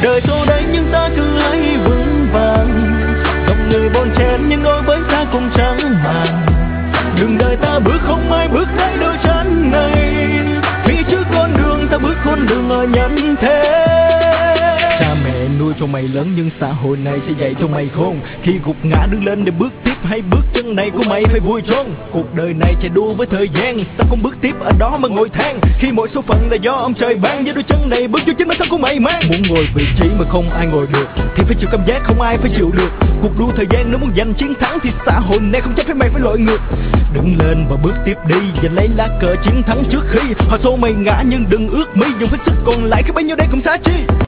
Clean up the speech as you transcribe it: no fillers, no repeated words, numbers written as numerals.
đời xô đẩy nhưng ta cứ lấy vững vàng, dòng người bon chen nhưng đối với ta cũng chẳng màng. Đừng đợi ta bước không ai bước tới đôi chân này, vì trước con đường ta bước con đường ở nhân thế. Cha mẹ nuôi cho mày lớn nhưng xã hội này sẽ dạy cho mày khôn. Khi gục ngã đứng lên để bước tiếp, hay bước chân này của mày phải vui trốn. Cuộc đời này chạy đua với thời gian, sao không bước tiếp ở đó mà ngồi than. Khi mỗi số phận là do ông trời ban, với đôi chân này bước vô chính bản thân của mày mang. Muốn ngồi vị trí mà không ai ngồi được, thì phải chịu cảm giác không ai phải chịu được. Cuộc đua thời gian nếu muốn giành chiến thắng, thì xã hội này không chấp phép mày phải lội ngược. Đứng lên và bước tiếp đi, giành lấy lá cờ chiến thắng trước khi họ xô mày ngã. Nhưng đừng ước mi dùng hết sức còn lại, cái bấy nhiêu đây cũng xá chi.